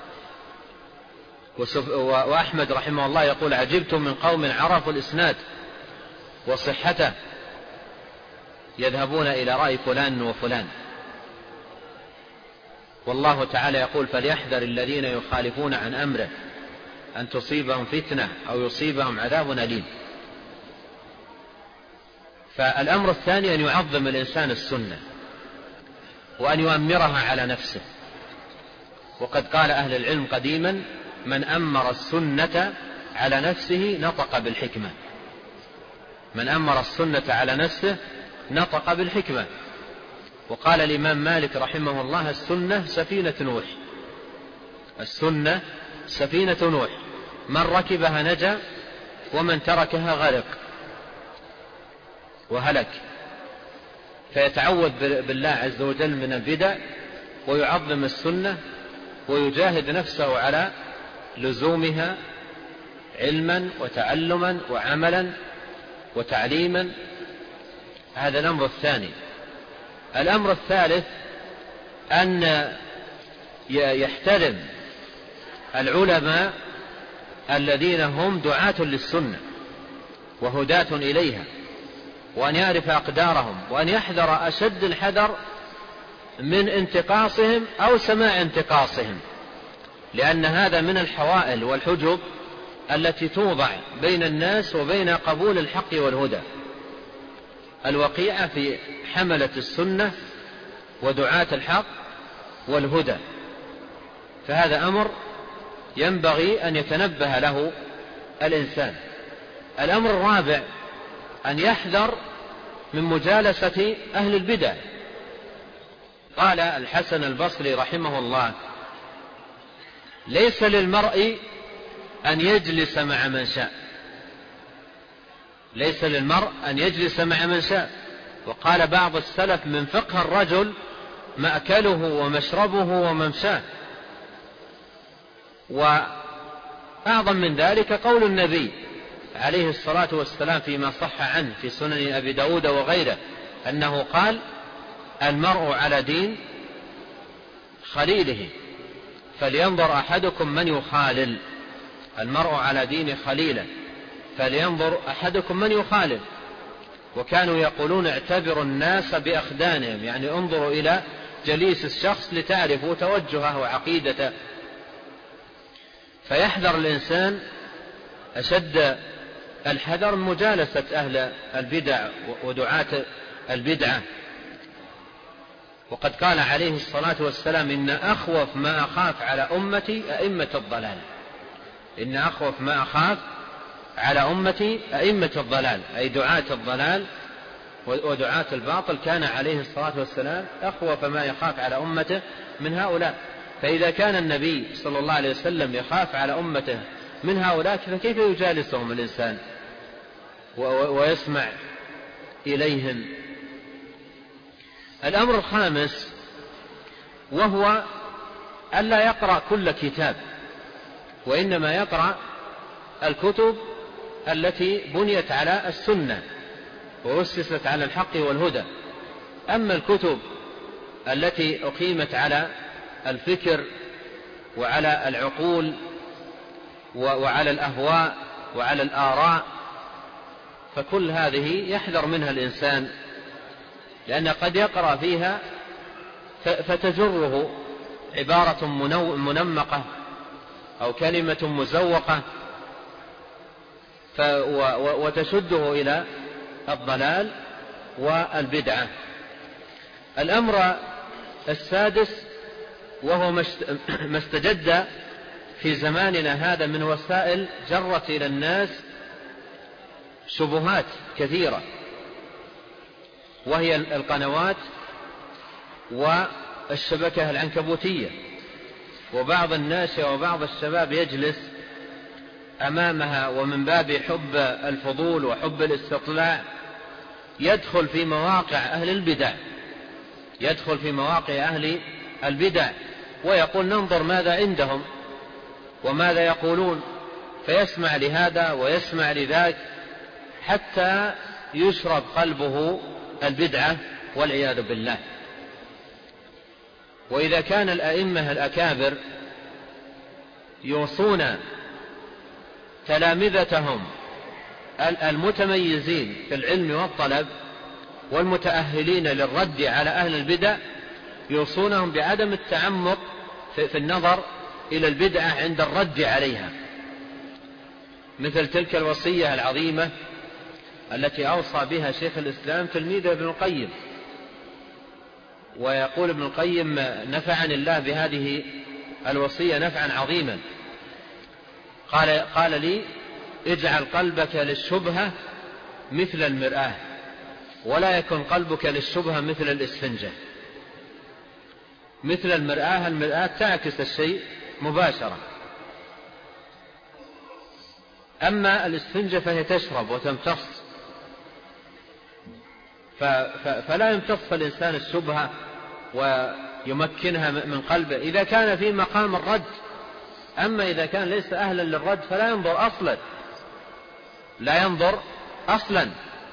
وأحمد رحمه الله يقول: عجبت من قوم عرفوا الإسناد وصحته يذهبون إلى رأي فلان وفلان. والله تعالى يقول: فليحذر الذين يخالفون عن أمره أن تصيبهم فتنة أو يصيبهم عذاب أليم. فالأمر الثاني أن يعظم الإنسان السنة وأن يؤمرها على نفسه. وقد قال أهل العلم قديما: من أمر السنة على نفسه نطق بالحكمة. من أمر السنة على نفسه نطق بالحكمة. وقال الإمام مالك رحمه الله: السنة سفينة نوح. السنة سفينة نوح، من ركبها نجا ومن تركها غرق وهلك. فيتعوذ بالله عز وجل من البدع ويعظم السنة ويجاهد نفسه على لزومها علما وتعلما وعملا وتعليما. هذا الأمر الثاني. الأمر الثالث أن يحترم العلماء الذين هم دعاة للسنة وهداة إليها، وأن يعرف أقدارهم، وأن يحذر أشد الحذر من انتقاصهم أو سماع انتقاصهم، لأن هذا من الحوائل والحجب التي توضع بين الناس وبين قبول الحق والهدى. الوقيعة في حملة السنة ودعاة الحق والهدى. فهذا أمر ينبغي أن يتنبه له الإنسان. الأمر الرابع أن يحذر من مجالسة أهل البدع. قال الحسن البصري رحمه الله: ليس للمرء أن يجلس مع من شاء. ليس للمرء أن يجلس مع من شاء. وقال بعض السلف: من فقه الرجل مأكله ومشربه وممشاه. وأعظم من ذلك قول النبي عليه الصلاة والسلام فيما صح عنه في سنن أبي داود وغيره أنه قال: المرء على دين خليله فلينظر أحدكم من يخالل. المرء على دين خليله فلينظر أحدكم من يخالل. وكانوا يقولون: اعتبروا الناس بأخدانهم، يعني انظروا إلى جليس الشخص لتعرفوا توجهه وعقيدته. فيحذر الإنسان أشد الحذر من مجالسة أهل البدع ودعاة البدعة. وقد قال عليه الصلاة والسلام: إن أخوف ما أخاف على أمتي أئمة الضلال. إن أخوف ما أخاف على أمتي أئمة الضلال، أي دعاة الضلال ودعاة الباطل. كان عليه الصلاة والسلام أخوف ما يخاف على أمته من هؤلاء. فإذا كان النبي صلى الله عليه وسلم يخاف على أمته من هؤلاء، فكيف يجالسهم الإنسان ويسمع إليهم؟ الأمر الخامس وهو ألا يقرأ كل كتاب، وإنما يقرأ الكتب التي بنيت على السنة وأسست على الحق والهدى. أما الكتب التي أقيمت على الفكر وعلى العقول وعلى الأهواء وعلى الآراء، فكل هذه يحذر منها الإنسان، لأن قد يقرأ فيها فتجره عبارة منمقة أو كلمة مزوقة وتشده إلى الضلال والبدعة. الأمر السادس وهو ما استجد في زماننا هذا من وسائل جرت إلى الناس شبهات كثيرة، وهي القنوات والشبكة العنكبوتية. وبعض الناس وبعض الشباب يجلس أمامها ومن باب حب الفضول وحب الاستطلاع يدخل في مواقع أهل البدع، يدخل في مواقع أهل البدع ويقول: ننظر ماذا عندهم وماذا يقولون، فيسمع لهذا ويسمع لذاك حتى يشرب قلبه البدعة والعياذ بالله. وإذا كان الأئمة الأكابر يوصون تلامذتهم المتميزين في العلم والطلب والمتأهلين للرد على أهل البدع، يوصونهم بعدم التعمق في النظر إلى البدعة عند الرد عليها، مثل تلك الوصية العظيمة التي أوصى بها شيخ الإسلام تلميذه ابن القيم. ويقول ابن القيم: نفعني الله بهذه الوصية نفعا عظيما. قال لي: اجعل قلبك للشبهة مثل المرآة، ولا يكن قلبك للشبهة مثل الإسفنجة. مثل المرآة، المرآة تعكس الشيء مباشرة، أما الإسفنجة فهي تشرب وتمتص، فلا يمتص الإنسان الشبهة ويمكنها من قلبه إذا كان في مقام الرد. أما إذا كان ليس أهلا للرد فلا ينظر أصلا، لا ينظر أصلا،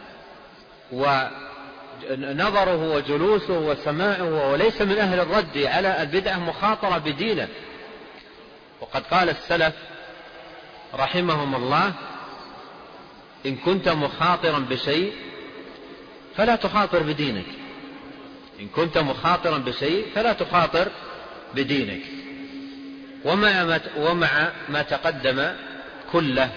ونظره وجلوسه وسماعه وليس من أهل الرد على البدعة مخاطرة بدينه. وقد قال السلف رحمهم الله: إن كنت مخاطرا بشيء فلا تخاطر بدينك. إن كنت مخاطرا بشيء فلا تخاطر بدينك. ومع ما تقدم كله،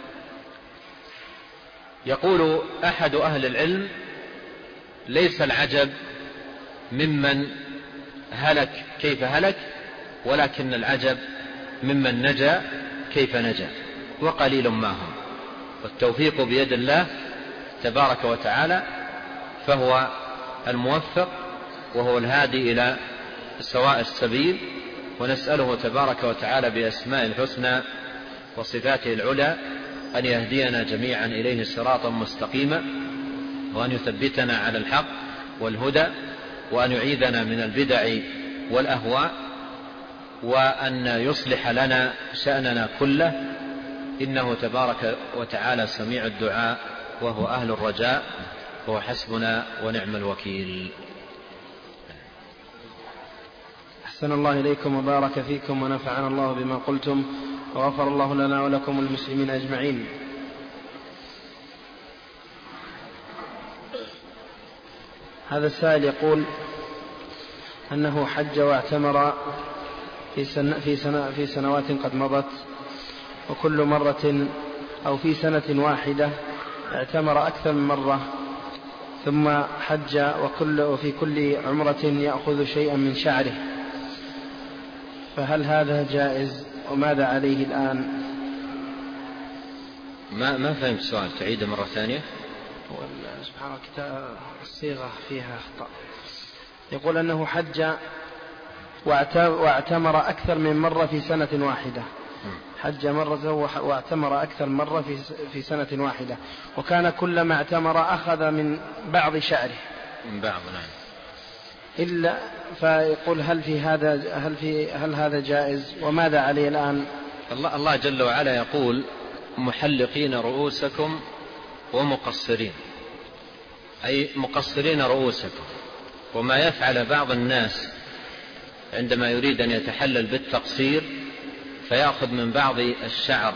يقول أحد أهل العلم: ليس العجب ممن هلك كيف هلك، ولكن العجب ممن نجا كيف نجا، وقليل ما هم. والتوفيق بيد الله تبارك وتعالى، فهو الموفق وهو الهادي إلى سواء السبيل. ونسأله تبارك وتعالى بأسماء الحسنى وصفاته العلى أن يهدينا جميعا إليه صراطا مستقيما، وأن يثبتنا على الحق والهدى، وأن يعيذنا من البدع والأهواء، وأن يصلح لنا شأننا كله، إنه تبارك وتعالى سميع الدعاء وهو أهل الرجاء، وهو حسبنا ونعم الوكيل. أحسن الله إليكم وبارك فيكم ونفعنا الله بما قلتم، وغفر الله لنا ولكم المسلمين أجمعين. هذا السائل يقول أنه حج واعتمر في سنوات قد مضت، وكل مرة أو في سنة واحدة اعتمر أكثر من مرة، ثم حج وفي كل عمرة يأخذ شيئا من شعره، فهل هذا جائز وماذا عليه الآن؟ ما فهمت السؤال، تعيده مرة ثانية. سبحان الله الصيغة فيها أخطاء. يقول أنه حج واعتمر أكثر من مرة في سنة واحدة، حج مرة واعتمر أكثر مرة في سنة واحدة، وكان كلما اعتمر أخذ من بعض شعره، من بعض، نعم. إلا فيقول هل هذا جائز وماذا عليه الآن؟ الله جل وعلا يقول: محلقين رؤوسكم ومقصرين، أي مقصرين رؤوسكم. وما يفعل بعض الناس عندما يريد أن يتحلل بالتقصير فيأخذ من بعض الشعر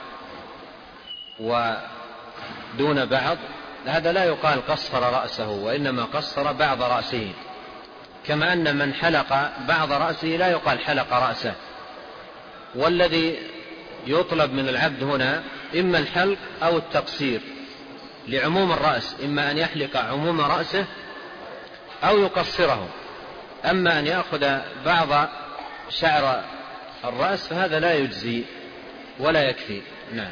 ودون بعض، هذا لا يقال قصر رأسه، وإنما قصر بعض رأسه، كما أن من حلق بعض رأسه لا يقال حلق رأسه. والذي يطلب من العبد هنا إما الحلق أو التقصير لعموم الرأس، إما أن يحلق عموم رأسه أو يقصره. أما أن يأخذ بعض شعر الرأس فهذا لا يجزي ولا يكفي. نعم.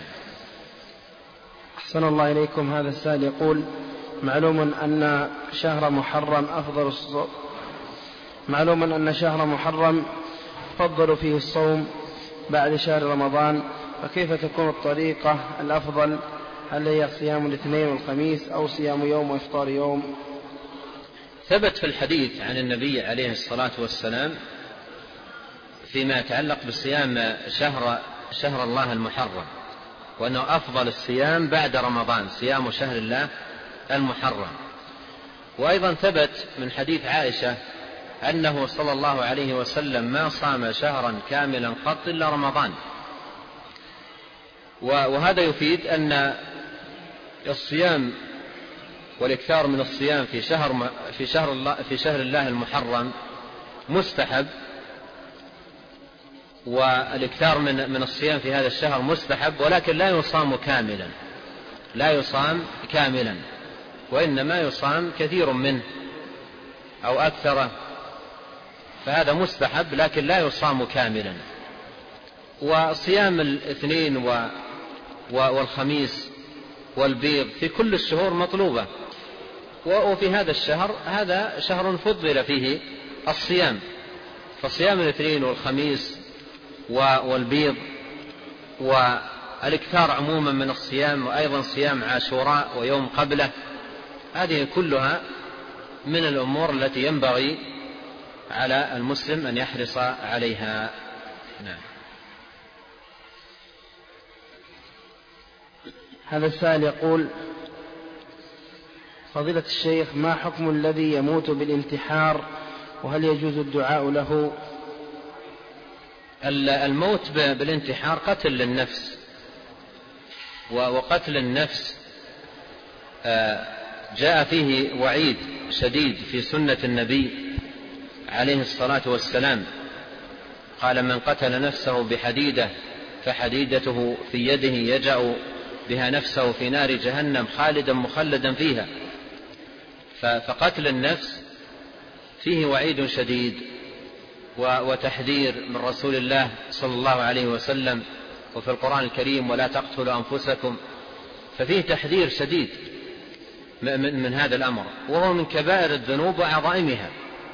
أحسن الله إليكم. هذا السائل يقول: معلوم أن شهر محرم فضل فيه الصوم بعد شهر رمضان، فكيف تكون الطريقة الأفضل؟ هل هي صيام الاثنين والخميس أو صيام يوم وإفطار يوم؟ ثبت في الحديث عن النبي عليه الصلاة والسلام فيما يتعلق بصيام شهر الله المحرم، وأنه أفضل الصيام بعد رمضان صيام شهر الله المحرم. وأيضا ثبت من حديث عائشة أنه صلى الله عليه وسلم ما صام شهرا كاملا قط إلا رمضان. وهذا يفيد أن الصيام والإكثار من الصيام في شهر الله المحرم مستحب، والإكثار من الصيام في هذا الشهر مستحب، ولكن لا يصام كاملا، وإنما يصام كثير منه أو أكثره، فهذا مستحب لكن لا يصام كاملا. وصيام الاثنين والخميس والبيض في كل الشهور مطلوبة، وفي هذا الشهر هذا شهر فضل فيه الصيام، فصيام الاثنين والخميس والبيض والإكثار عموما من الصيام، وأيضا صيام عاشوراء ويوم قبله، هذه كلها من الأمور التي ينبغي على المسلم أن يحرص عليها. نعم. هذا السائل يقول: فضيلة الشيخ، ما حكم الذي يموت بالانتحار، وهل يجوز الدعاء له؟ الموت بالانتحار قتل للنفس، وقتل النفس جاء فيه وعيد شديد في سنة النبي عليه الصلاة والسلام، قال: من قتل نفسه بحديدة فحديدته في يده يجأ بها نفسه في نار جهنم خالدا مخلدا فيها. فقتل النفس فيه وعيد شديد وتحذير من رسول الله صلى الله عليه وسلم، وفي القرآن الكريم: ولا تقتلوا أنفسكم. ففيه تحذير شديد من هذا الأمر، وهو من كبائر الذنوب وعظائمها،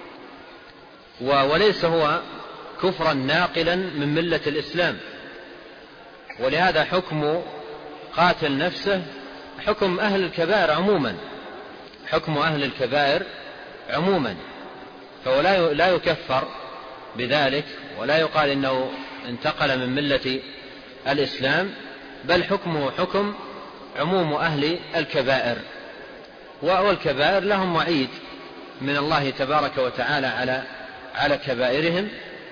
وليس هو كفرا ناقلا من ملة الإسلام. ولهذا حكم قاتل نفسه حكم أهل الكبائر عموما، فهو لا يكفر بذلك ولا يقال إنه انتقل من ملة الإسلام، بل حكمه حكم عموم أهل الكبائر، والكبائر لهم وعيد من الله تبارك وتعالى على كبائرهم،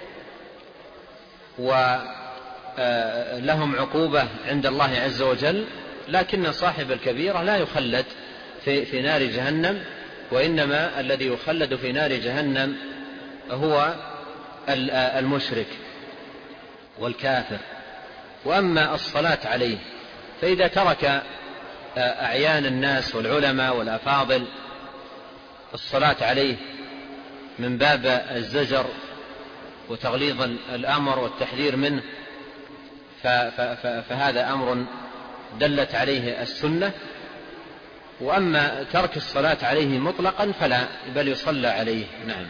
ولهم عقوبة عند الله عز وجل، لكن صاحب الكبيرة لا يخلد في نار جهنم، وإنما الذي يخلد في نار جهنم هو المشرك والكافر. وأما الصلاة عليه فإذا ترك أعيان الناس والعلماء والأفاضل الصلاة عليه من باب الزجر وتغليظ الأمر والتحذير منه فهذا أمر دلت عليه السنة. وأما ترك الصلاة عليه مطلقا فلا، بل يصلى عليه. نعم.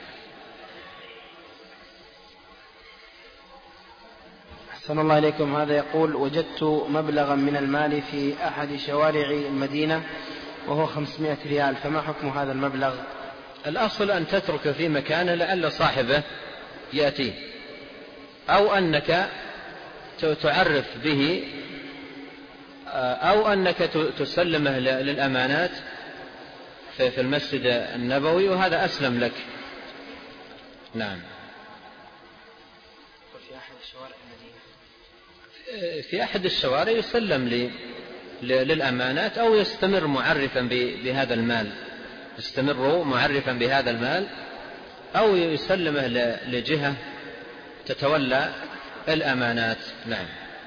أحسن الله إليكم. هذا يقول: وجدت مبلغا من المال في أحد شوارع المدينة وهو 500 ريال، فما حكم هذا المبلغ؟ الأصل أن تترك في مكانه لعل صاحبه يأتيه، أو أنك تعرف به، أو أنك تسلمه للأمانات في المسجد النبوي، وهذا أسلم لك. نعم. في أحد الشوارع يسلم للأمانات، أو يستمر معرفا بهذا المال، يستمر معرفا بهذا المال، أو يسلمه لجهة تتولى الأمانات. نعم.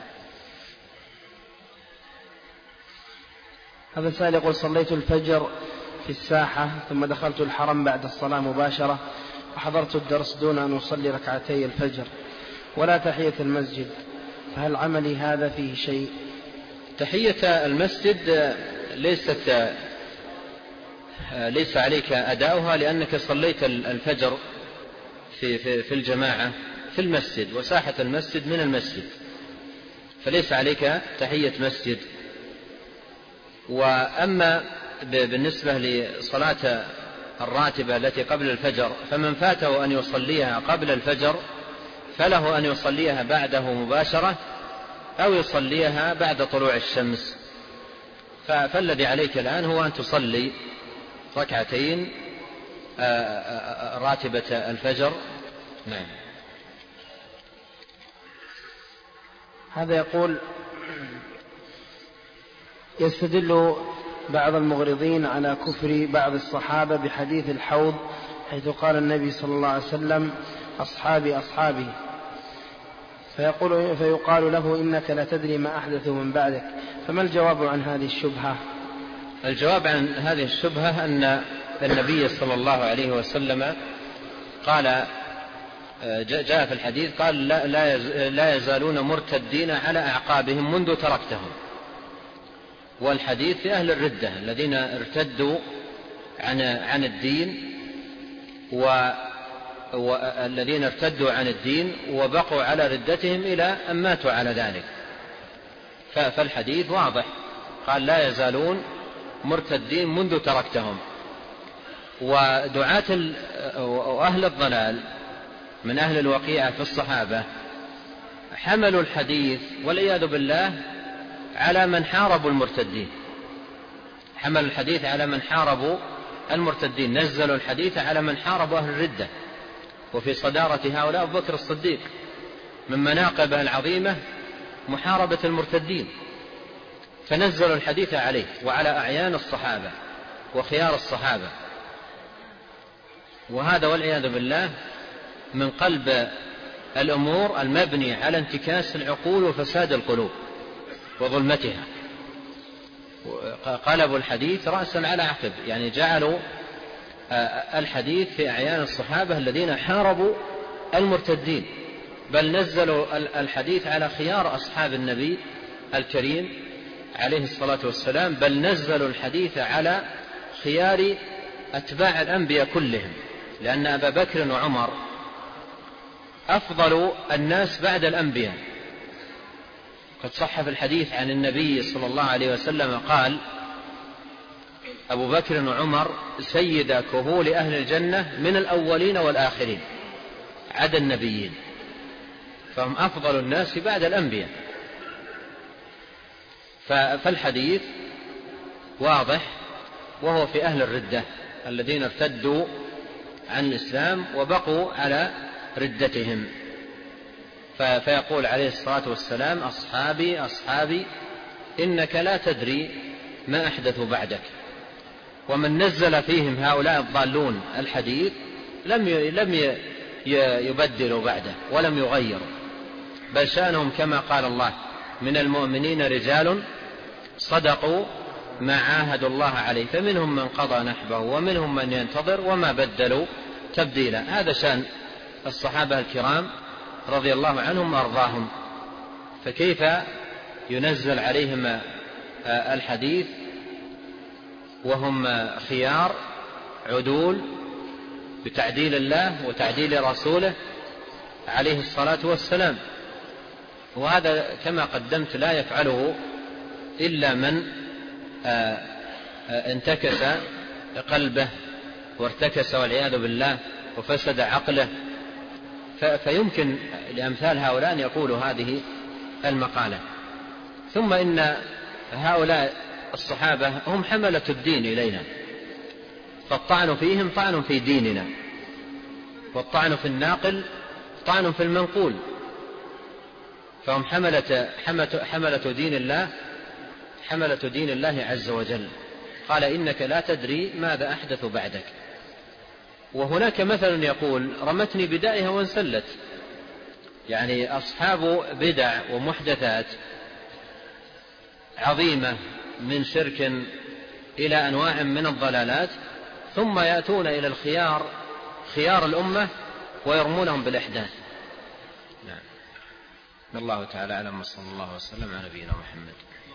هذا سائل يقول: صليت الفجر في الساحة ثم دخلت الحرم بعد الصلاة مباشرة، وحضرت الدرس دون أن أصلي ركعتي الفجر ولا تحية المسجد، فهل عملي هذا فيه شيء؟ تحية المسجد ليس عليك أداؤها، لأنك صليت الفجر في الجماعة في المسجد، وساحة المسجد من المسجد، فليس عليك تحية مسجد. وأما بالنسبة لصلاة الراتبة التي قبل الفجر، فمن فاته أن يصليها قبل الفجر فله أن يصليها بعده مباشرة، أو يصليها بعد طلوع الشمس. فالذي عليك الآن هو أن تصلي ركعتين راتبة الفجر. نعم. هذا يقول: يستدل بعض المغرضين على كفر بعض الصحابة بحديث الحوض، حيث قال النبي صلى الله عليه وسلم: أصحابي أصحابي، فيقال له: إنك لا تدري ما أحدثوا من بعدك، فما الجواب عن هذه الشبهة؟ الجواب عن هذه الشبهة أن النبي صلى الله عليه وسلم قال، جاء في الحديث قال: لا يزالون مرتدين على أعقابهم منذ تركتهم. والحديث في أهل الردة الذين ارتدوا عن الدين، والذين ارتدوا عن الدين وبقوا على ردتهم إلى أن ماتوا على ذلك. فالحديث واضح، قال: لا يزالون مرتدين منذ تركتهم. ودعاة وأهل الضلال من أهل الوقيعة في الصحابة حملوا الحديث والعياذ بالله على من حاربوا المرتدين، حملوا الحديث على من حاربوا المرتدين، نزلوا الحديث على من حاربوا أهل الردة. وفي صدارة هؤلاء أبو بكر الصديق، من مناقبه العظيمة محاربة المرتدين، فنزلوا الحديث عليه وعلى أعيان الصحابة وخيار الصحابة. وهذا والعياذ بالله من قلب الأمور المبني على انتكاس العقول وفساد القلوب وظلمتها. قلبوا الحديث رأسا على عقب، يعني جعلوا الحديث في أعيان الصحابة الذين حاربوا المرتدين، بل نزلوا الحديث على خيار أصحاب النبي الكريم عليه الصلاة والسلام، بل نزلوا الحديث على خيار أتباع الأنبياء كلهم، لأن أبا بكر وعمر أفضل الناس بعد الأنبياء. قد صح في الحديث عن النبي صلى الله عليه وسلم قال: أبو بكر وعمر سيد كهول أهل الجنة من الأولين والآخرين عدا النبيين، فهم أفضل الناس بعد الأنبياء. فالحديث واضح، وهو في أهل الردة الذين ارتدوا عن الإسلام وبقوا على ردتهم. فيقول عليه الصلاة والسلام: أصحابي أصحابي إنك لا تدري ما أحدث بعدك. ومن نزل فيهم هؤلاء الضالون الحديث لم يبدلوا بعده ولم يغيروا، بل شأنهم كما قال الله: من المؤمنين رجال صدقوا ما عاهدوا الله عليه، فمنهم من قضى نحبه ومنهم من ينتظر وما بدلوا تبديلا. هذا شأن الصحابة الكرام رضي الله عنهم وأرضاهم. فكيف ينزل عليهم الحديث وهم خيار عدول بتعديل الله وتعديل رسوله عليه الصلاة والسلام؟ وهذا كما قدمت لا يفعله إلا من انتكس قلبه وارتكس والعياذ بالله وفسد عقله. فيمكن لأمثال هؤلاء أن يقولوا هذه المقالة. ثم إن هؤلاء الصحابة هم حملة الدين إلينا، فالطعن فيهم طعن في ديننا، والطعن في الناقل طعن في المنقول. فهم حملة دين الله، حملة دين الله عز وجل. قال: إنك لا تدري ماذا أحدث بعدك. وهناك مثل يقول: رمتني بدائها وانسلت. يعني أصحاب بدع ومحدثات عظيمة من شرك إلى أنواع من الضلالات، ثم يأتون إلى خيار الأمة ويرمونهم بالإحداث. نعم. الله تعالى أعلم، وصلى الله وسلم على نبينا محمد.